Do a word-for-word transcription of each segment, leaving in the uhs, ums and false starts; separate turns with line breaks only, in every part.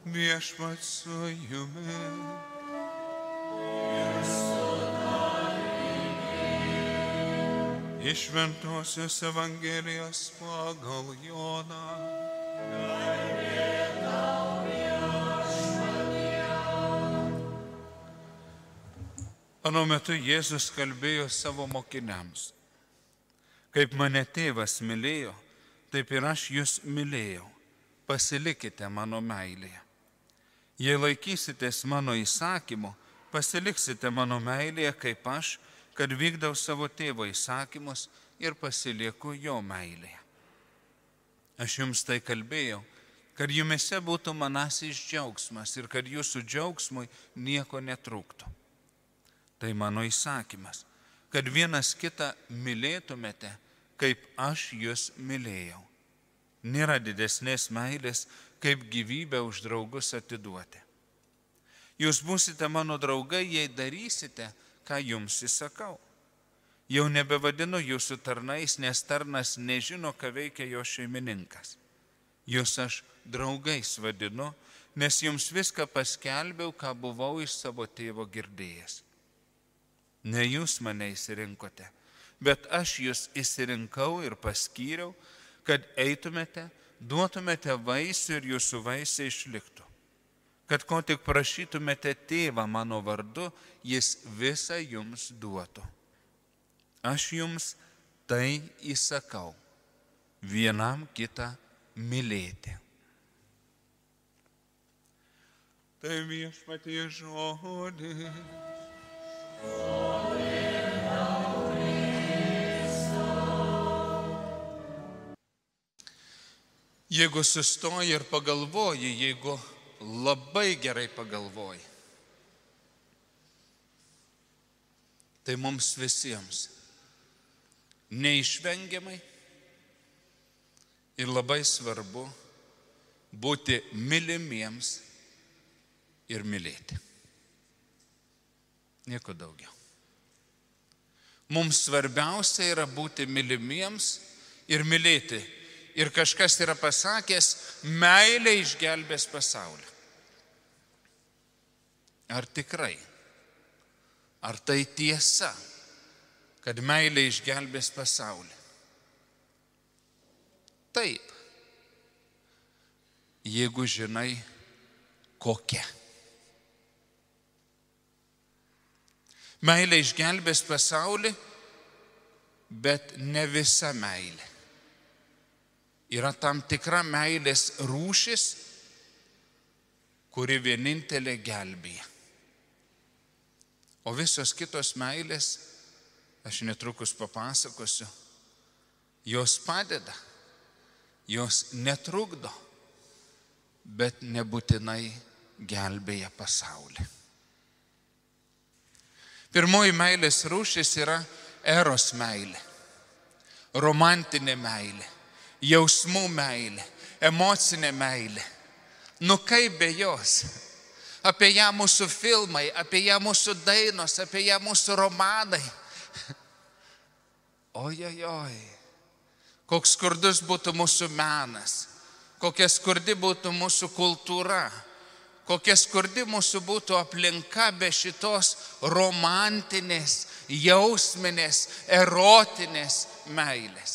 Viešpats su jumis. Iš Šventosios Evangelijos pagal Joną. Anu metu Jėzus kalbėjo savo mokiniams: kaip mane tėvas mylėjo, taip ir aš jūs mylėjau. Pasilikite mano meilėje. Jei laikysitės mano įsakymų, pasiliksite mano meilėje, kaip aš, kad vykdau savo tėvo įsakymus ir pasilieku jo meilėje. Aš jums tai kalbėjau, kad jumise būtų manasis džiaugsmas ir kad jūsų džiaugsmui nieko netrūktų. Tai mano įsakymas, kad vienas kitą mylėtumėte, kaip aš jūs mylėjau. Nėra didesnės meilės, kaip gyvybę už draugus atiduoti. Jūs būsite mano draugai, jei darysite, ką jums įsakau. Jau nebevadinu jūsų tarnais, nes tarnas nežino, ką veikia jo šeimininkas. Jūs aš draugais vadinu, nes jums viską paskelbiau, ką buvau iš savo tėvo girdėjęs. Ne jūs mane išsirinkote, bet aš jūs išsirinkau ir paskyriau, kad eitumėte, duotumėte vaisių ir jūsų vaisiai išliktų. Kad ko tik prašytumėte tėvą mano vardu, jis visą jums duotų. Aš jums tai įsakau, vienam kitą mylėti. Tai Viešpaties žodis. Jeigu sustoji ir pagalvoji, jeigu labai gerai pagalvoji, tai mums visiems neišvengiamai ir labai svarbu būti mylimiems ir mylėti. Nieko daugiau. Mums svarbiausia yra būti mylimiems ir mylėti. Ir kažkas yra pasakęs, meilė išgelbės pasaulį. Ar tikrai? Ar tai tiesa, kad meilė išgelbės pasaulį? Taip. Jeigu žinai, kokia. Meilė išgelbės pasaulį, bet ne visa meilė. Yra tam tikra meilės rūšis, kuri vienintelė gelbėja. O visos kitos meilės, aš netrukus papasakosiu, jos padeda, jos netrukdo, bet nebūtinai gelbėja pasaulį. Pirmoji meilės rūšis yra eros meilė, romantinė meilė. Jausmų meilė, emocinė meilė. Nu kaip be jos? Apie ją mūsų filmai, apie ją mūsų dainos, apie ją mūsų romanai. Ojojoj, koks skurdus būtų mūsų menas, kokia skurdi būtų mūsų kultūra, kokia skurdi mūsų būtų aplinka be šitos romantinės, jausminės, erotinės meilės.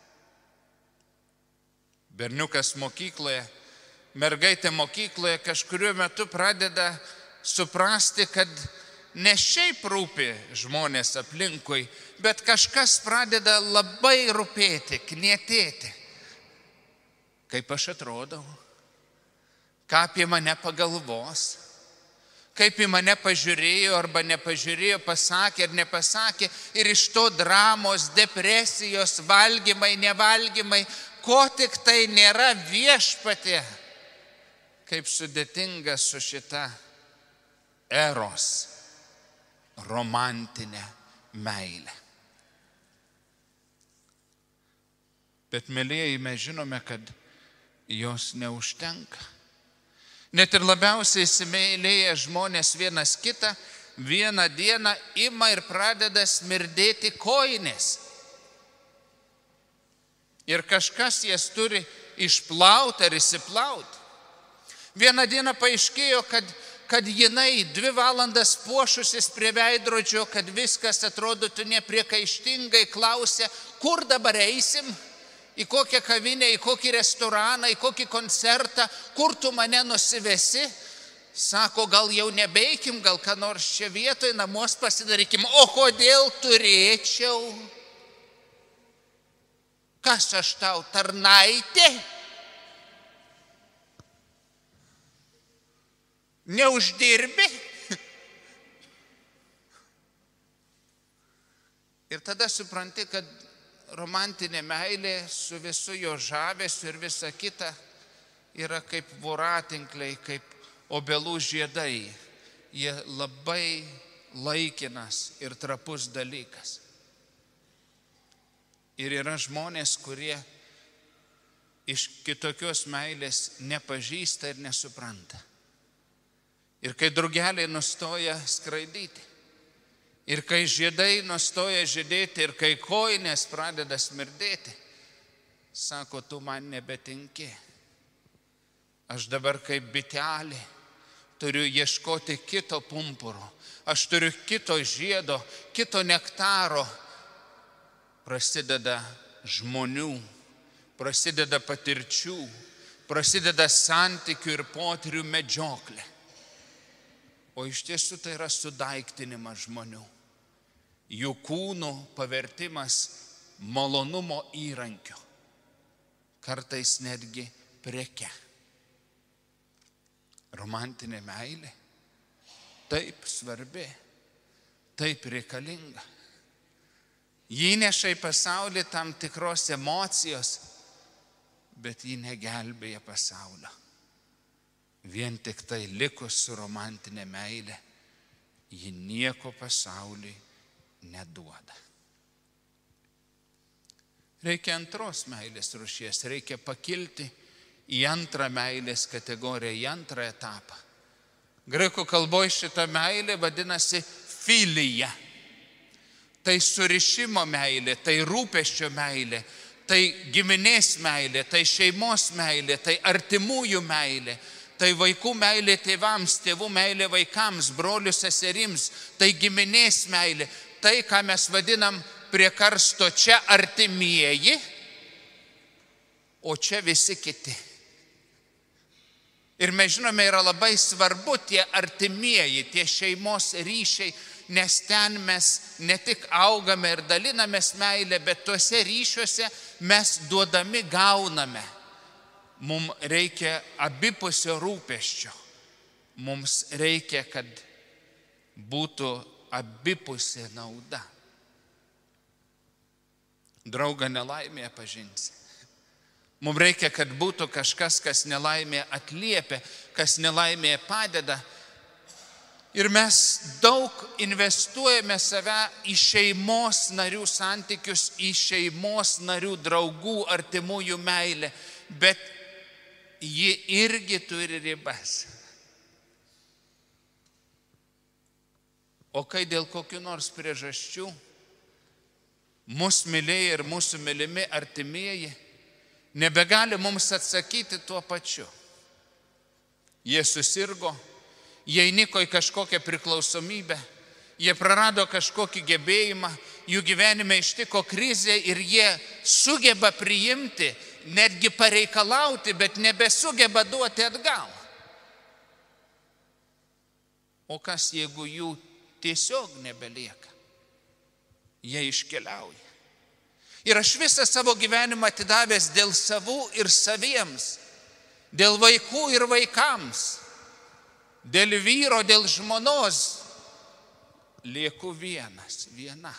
Berniukas mokykloje, mergaitė mokykloje kažkuriuo metu pradeda suprasti, kad ne šiaip rūpi žmonės aplinkui, bet kažkas pradeda labai rūpėti, knietėti. Kaip aš atrodau, ką apie mane pagalvos, kaip į mane pažiūrėjo arba nepažiūrėjo, pasakė ar nepasakė, ir iš to dramos, depresijos, valgymai, nevalgymai, ko tik tai nėra viešpatie, kaip sudėtinga su šita eros romantinė meilė. Bet, mielieji, mes žinome, kad jos neužtenka. Net ir labiausiai įsimylėję žmonės vienas kitą, vieną dieną ima ir pradeda smirdėti kojinės. Ir kažkas jas turi išplauti ar įsiplauti. Vieną dieną paaiškėjo, kad, kad jinai dvi valandas puošusis prie veidrodžio, kad viskas atrodytų nepriekaištingai, klausė, kur dabar eisim, į kokią kavinę, į kokį restoraną, į kokį koncertą, kur tu mane nusivesi. Sako, gal jau nebeikim, gal ką nors čia vietoj namuos pasidarykim. O kodėl turėčiau? Kas aš tau, tarnaitė? Neuždirbi? Ir tada supranti, kad romantinė meilė su visu jo žavesiu ir visa kita yra kaip voratinkliai, kaip obelų žiedai. Jie labai laikinas ir trapus dalykas. Ir yra žmonės, kurie iš kitokios meilės nepažįsta ir nesupranta. Ir kai drugeliai nustoja skraidyti, ir kai žiedai nustoja žydėti, ir kai kojinės pradeda smirdėti, sako, tu man nebetinki. Aš dabar kaip bitelė turiu ieškoti kito pumpuro, aš turiu kito žiedo, kito nektaro. Prasideda žmonių, prasideda patirčių, prasideda santykių ir potyrių medžioklė. O iš tiesų tai yra sudaiktinimas žmonių. Jų kūnų pavertimas malonumo įrankio. Kartais netgi preke. Romantinė meilė taip svarbi, taip reikalinga. Ji neša į pasaulį tam tikros emocijos, bet ji negelbėja pasaulio. Vien tik tai likus su romantinė meilė, ji nieko pasauliui neduoda. Reikia antros meilės rūšies, reikia pakilti į antrą meilės kategoriją, į antrą etapą. Graikų kalboje šita meilė vadinasi filija. Tai surišimo meilė, tai rūpesčio meilė, tai giminės meilė, tai šeimos meilė, tai artimųjų meilė, tai vaikų meilė tėvams, tėvų meilė vaikams, brolių seserims, tai giminės meilė, tai, ką mes vadinam prie karsto čia artimieji, o čia visi kiti. Ir mes žinome, yra labai svarbu tie artimieji, tie šeimos ryšiai, nes ten mes ne tik augame ir dalinamės meilę, bet tuose ryšiuose mes duodami gauname. Mums reikia abipusio rūpesčio. Mums reikia, kad būtų abipusė nauda. Draugą nelaimėje pažinsi. Mums reikia, kad būtų kažkas, kas nelaimėje atliepia, kas nelaimėje padeda. Ir mes daug investuojame save į šeimos narių santykius, į šeimos narių draugų, artimųjų meilę, bet ji irgi turi ribas. O kai dėl kokių nors priežasčių mūsų mylėjai ir mūsų mylimi artimieji nebegali mums atsakyti tuo pačiu. Jie susirgo, jie įniko į kažkokią priklausomybę, jie prarado kažkokį gebėjimą, jų gyvenime ištiko krizė ir jie sugeba priimti, netgi pareikalauti, bet nebesugeba duoti atgal. O kas, jeigu jų tiesiog nebelieka? Jie iškeliauja. Ir aš visą savo gyvenimą atidavęs dėl savų ir saviems, dėl vaikų ir vaikams, dėl vyro, dėl žmonos, lieku vienas, viena.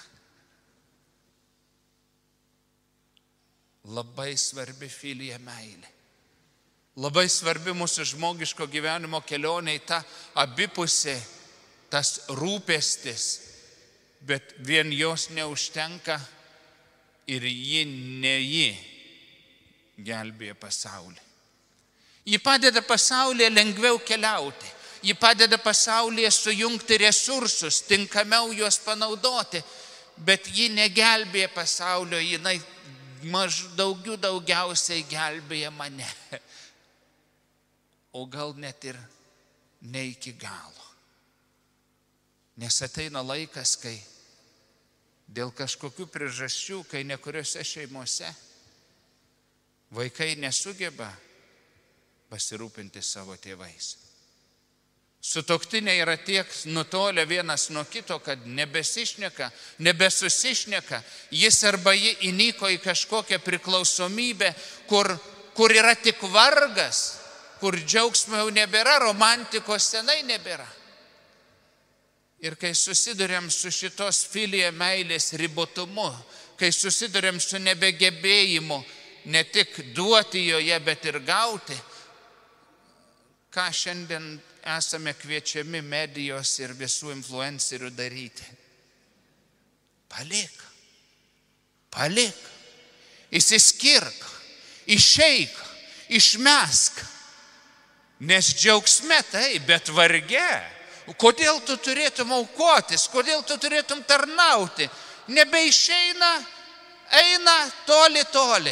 Labai svarbi filija meilė. Labai svarbi mūsų žmogiško gyvenimo kelionė į tą abipusę, tas rūpestis, bet vien jos neužtenka ir ji ne ji gelbėja pasaulį. Ji padeda pasaulyje lengviau keliauti. Ji padeda pasaulyje sujungti resursus, tinkamiau juos panaudoti, bet ji negelbėja pasaulio, jinai maž daugiau daugiausiai gelbėja mane. o gal net ir ne iki galo. Nes ateina laikas, kai dėl kažkokių priežasčių, kai nekuriuose šeimose vaikai nesugeba pasirūpinti savo tėvais. Sutuoktiniai yra tiek nutolę vienas nuo kito, kad nebesišneka, nebesusišneka. Jis arba ji įnyko į kažkokią priklausomybę, kur, kur yra tik vargas, kur džiaugsmo jau nebėra, romantikos senai nebėra. Ir kai susiduriam su šitos filija meilės ribotumu, kai susiduriam su nebegebėjimu ne tik duoti joje, bet ir gauti, ką šiandien esame kviečiami medijos ir visų influencerių daryti. Palik, palik, įsiskirk, išeik, išmesk, nes džiaugsme tai, bet varge. Kodėl tu turėtum aukotis, kodėl tu turėtum tarnauti, nebeišeina, eina toli, toli.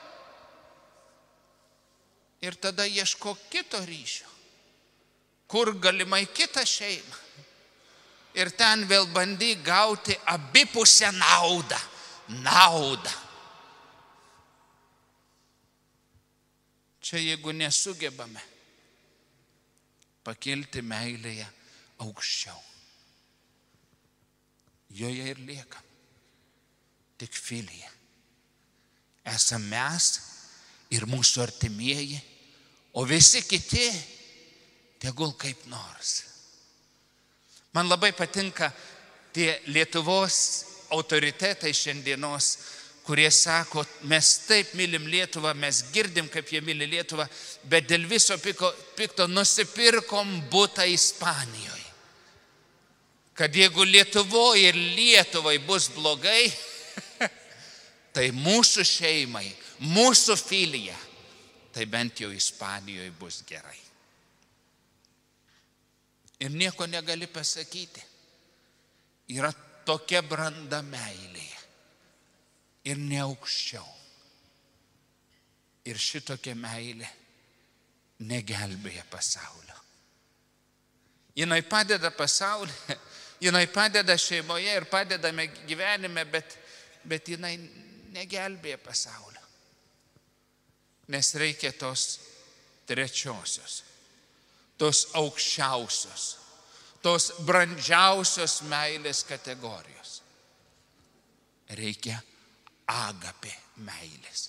Ir tada ieško kito ryšio, kur galimai kitą šeimą. Ir ten vėl bandy gauti abipusę naudą, naudą. Čia jeigu nesugebame pakilti meilėje aukščiau, joje ir liekam tik filija. Esam mes ir mūsų artimieji, o visi kiti tegul kaip nors. Man labai patinka tie Lietuvos autoritetai šiandienos, kurie sako, mes taip mylim Lietuvą, mes girdim, kaip jie myli Lietuvą, bet dėl viso piko, pikto nusipirkom butą Ispanijoje. Kad jeigu Lietuvoje ir Lietuvai bus blogai, tai mūsų šeimai, mūsų filija, tai bent jau Ispanijoje bus gerai. Ir nieko negali pasakyti. Yra tokia branda meilėje. Ir ne aukščiau. Ir šitokia meilė negelbėja pasaulio. Jinai padeda pasaulyje, jinai padeda šeimoje ir padedame gyvenime, bet, bet jinai negelbėja pasaulio. Nes reikia tos trečiosios, tos aukščiausios, tos brandžiausios meilės kategorijos. Reikia agapė meilės.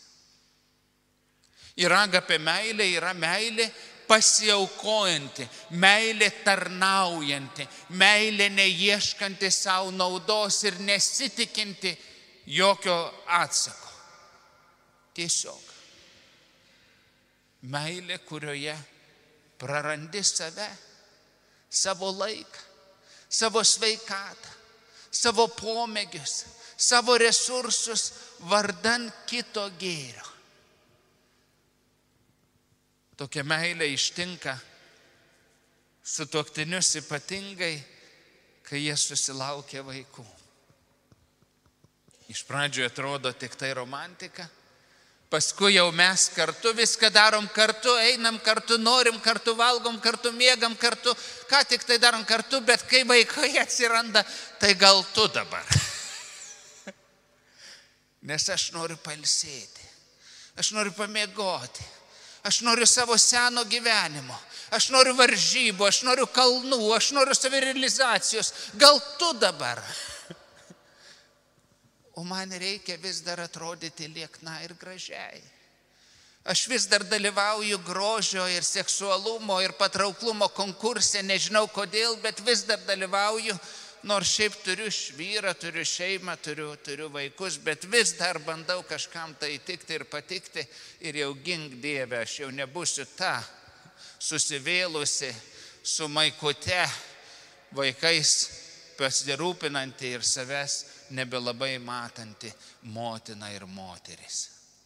Ir agapė meilė yra meilė pasiaukojanti, meilė tarnaujanti, meilė neieškanti savo naudos ir nesitikinti jokio atsako. Tiesiog meilė, kurioje prarandi save, savo laiką, savo sveikatą, savo pomėgius, savo resursus vardan kito gėrio. Tokia meilė ištinka sutuoktinius ypatingai, kai jie susilaukia vaikų. Iš pradžių atrodo tik tai romantika, paskui jau mes kartu viską darom kartu, einam kartu, norim kartu, valgom kartu, miegam kartu, ką tik tai darom kartu, bet kai vaikai atsiranda, tai gal tu dabar. Nes aš noriu pailsėti, aš noriu pamiegoti, aš noriu savo seno gyvenimo, aš noriu varžybų, aš noriu kalnų, aš noriu savirealizacijos, gal tu dabar. O man reikia vis dar atrodyti liekna ir gražiai. Aš vis dar dalyvauju grožio ir seksualumo ir patrauklumo konkurse, nežinau kodėl, bet vis dar dalyvauju, nors šiaip turiu vyrą, turiu šeimą, turiu, turiu vaikus, bet vis dar bandau kažkam tai įtikti ir patikti ir jau gink Dieve, aš jau nebūsiu ta susivėlusi su maikute vaikais pasirūpinanti ir savęs nebelabai matanti motina ir moteris.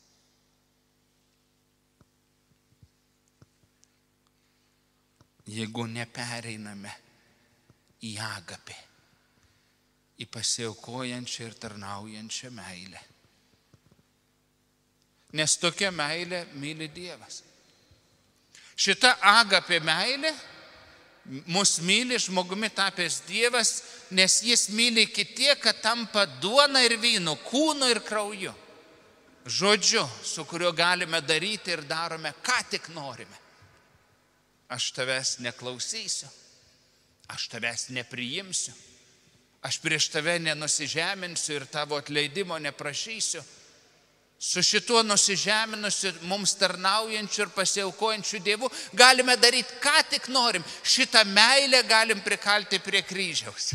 Jeigu nepereiname į agapę, į pasiaukojančią ir tarnaujančią meilę. Nes tokia meilė myli Dievas. Šita agapė meilė mus myli, žmogumi tapęs Dievas, nes jis myli iki tiek, kad tampa duona ir vynu, kūnu ir krauju. Žodžiu, su kuriuo galime daryti ir darome, ką tik norime. Aš tavęs neklausysiu, aš tavęs nepriimsiu, aš prieš tave nenusižeminsiu ir tavo atleidimo neprašysiu. Su šituo nusižeminusiu, mums tarnaujančiu ir pasiaukojančiu Dievu galime daryti, ką tik norim. Šitą meilę galim prikalti prie kryžiaus.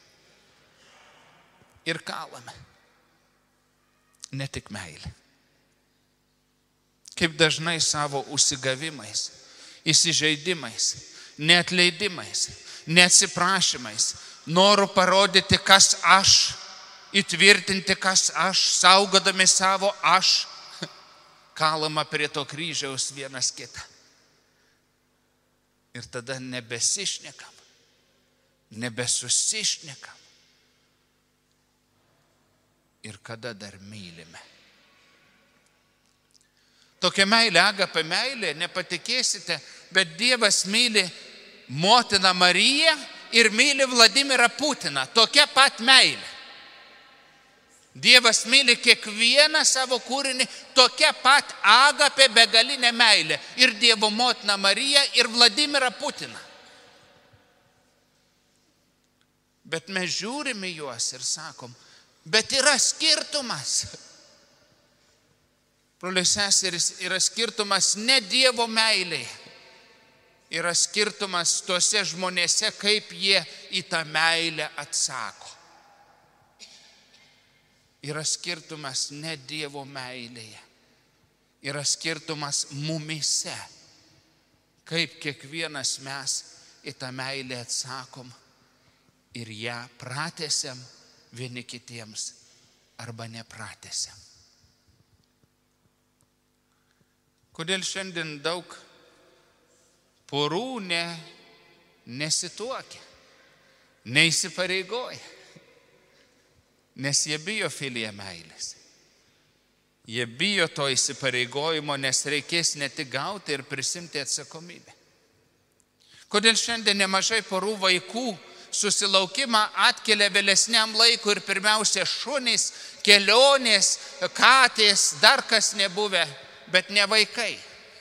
Ir kalame. Ne tik meilė. Kaip dažnai savo užsigavimais, įsižeidimais, neatleidimais, neatsiprašymais, noriu parodyti, kas aš, įtvirtinti, kas aš, saugodami savo aš, kalama prie to kryžiaus vienas kitą. Ir tada nebesišnekam, nebesusišnekam. Ir kada dar mylime. Tokia meilė, agapė meilė, nepatikėsite, bet Dievas myli motiną Mariją ir myli Vladimirą Putiną. Tokia pat meilė. Dievas myli kiekvieną savo kūrinį, tokia pat agapė begalinė meilė. Ir Dievo motiną Mariją, ir Vladimirą Putiną. Bet mes žiūrime juos ir sakom, bet yra skirtumas. Broliai seserys, yra skirtumas ne Dievo meilėje. Yra skirtumas tuose žmonėse, kaip jie į tą meilę atsako. Yra skirtumas ne Dievo meilėje. Yra skirtumas mumise, kaip kiekvienas mes į tą meilę atsakom ir ją pratęsiam vieni kitiems arba nepratęsiam. Kodėl šiandien daug porų ne, nesituokia, neįsipareigoja? Nes jie bijo filija meilės. Jie bijo to įsipareigojimo, nes reikės ne tik gauti ir prisimti atsakomybę. Kodėl šiandien nemažai porų vaikų susilaukimą atkelia vėlesniam laikui ir pirmiausia šunys, kelionės, katės, dar kas nebuvę, bet ne vaikai.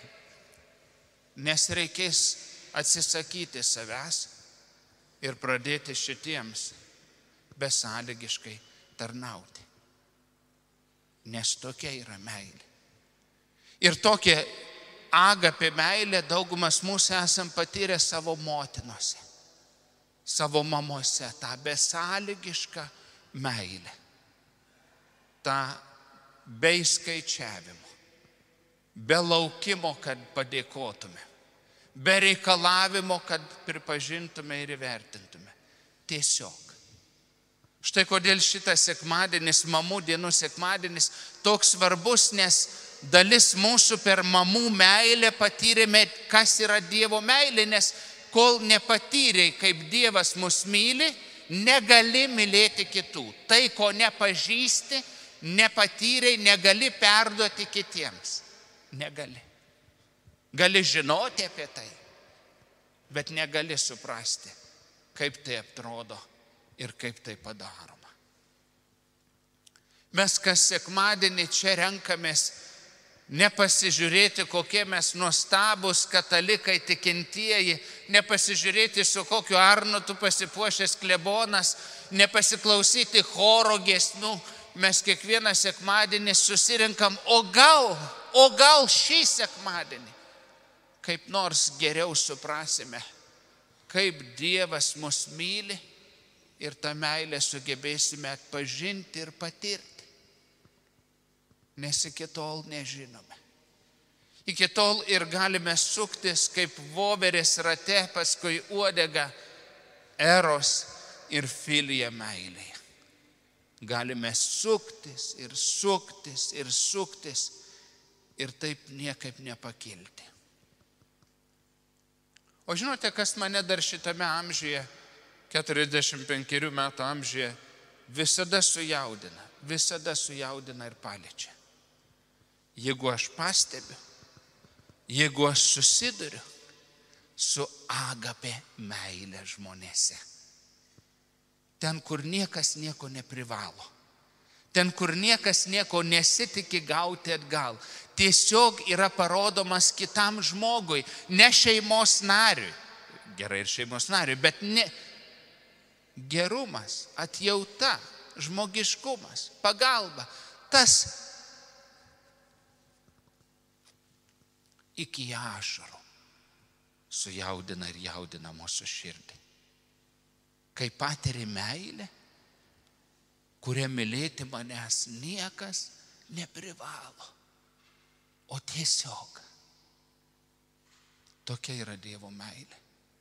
Nes reikės atsisakyti savęs ir pradėti šitiems besąlygiškai tarnauti. Nes tokia yra meilė. Ir tokia agapė meilė daugumas mūsų esam patyrę savo motinose, savo mamose, tą besąlygišką meilę, tą be įskaičiavimo, be laukimo, kad padėkotume, be reikalavimo, kad pripažintume ir įvertintume. Tiesiog. Štai kodėl šitas sekmadienis, mamų dienų sekmadienis, toks svarbus, nes dalis mūsų per mamų meilę patyrėme, kas yra Dievo meilė, nes kol nepatyrei, kaip Dievas mus myli, negali mylėti kitų. Tai, ko nepažįsti, nepatyrei, negali perduoti kitiems. Negali. Gali žinoti apie tai, bet negali suprasti, kaip tai atrodo ir kaip tai padaroma. Mes kas sekmadienį čia renkamės nepasižiūrėti, kokie mes nuostabus katalikai tikintieji, nepasižiūrėti, su kokiu Arnotu pasipuošęs klebonas, nepasiklausyti choro giesmių. Mes kiekvieną sekmadienį susirinkam, o gal, o gal šį sekmadienį kaip nors geriau suprasime, kaip Dievas mus myli ir tą meilę sugebėsime atpažinti ir patirti. Nes iki tol nežinome. Iki tol ir galime suktis kaip voverės rate, paskui uodega eros ir filija meilėje. Galime suktis ir suktis ir suktis ir taip niekaip nepakilti. O žinote, kas mane dar šitame amžiuje, keturiasdešimt penkerių metų amžiuje, visada sujaudina, visada sujaudina ir paliečia. Jeigu aš pastebiu, jeigu aš susiduriu, su agape meile žmonėse. Ten, kur niekas nieko neprivalo. Ten, kur niekas nieko nesitiki gauti atgal. Tiesiog yra parodomas kitam žmogui, ne šeimos nariui. Gerai ir šeimos nariui, bet ne gerumas, atjauta, žmogiškumas, pagalba. Tas iki ašarų sujaudina ir jaudina mūsų širdį. Kai patiri meilę, kuria mylėti manęs niekas neprivalo, o tiesiog. Tokia yra Dievo meilė.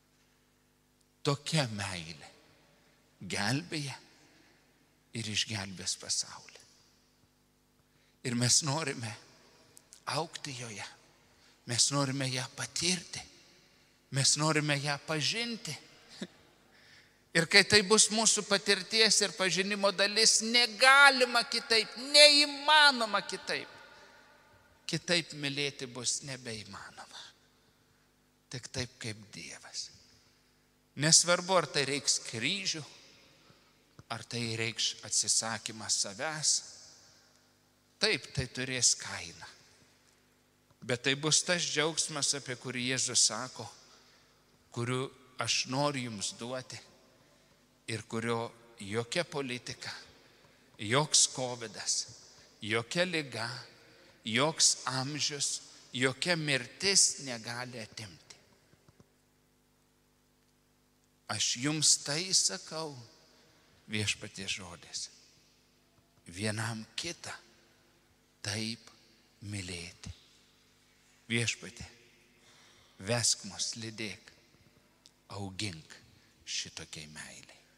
Tokia meilė gelbėja ir išgelbės pasaulį. Ir mes norime augti joje. Mes norime ją patirti. Mes norime ją pažinti. Ir kai tai bus mūsų patirties ir pažinimo dalis, negalima kitaip, neįmanoma kitaip. Kitaip mylėti bus nebeįmanoma. Tik taip kaip Dievas. Nesvarbu, ar tai reiks kryžių, ar tai reikš atsisakymas savęs. Taip, tai turės kainą. Bet tai bus tas džiaugsmas, apie kurį Jėzus sako, kuriuo aš noriu jums duoti ir kurio jokia politika, joks kovidas, jokia liga, joks amžius, jokia mirtis negali atimti. Aš jums tai sakau, viešpaties žodis, vienam kitą taip mylėti. Viešpatie, vesk mus, lydėk, augink šitokiai meiliai.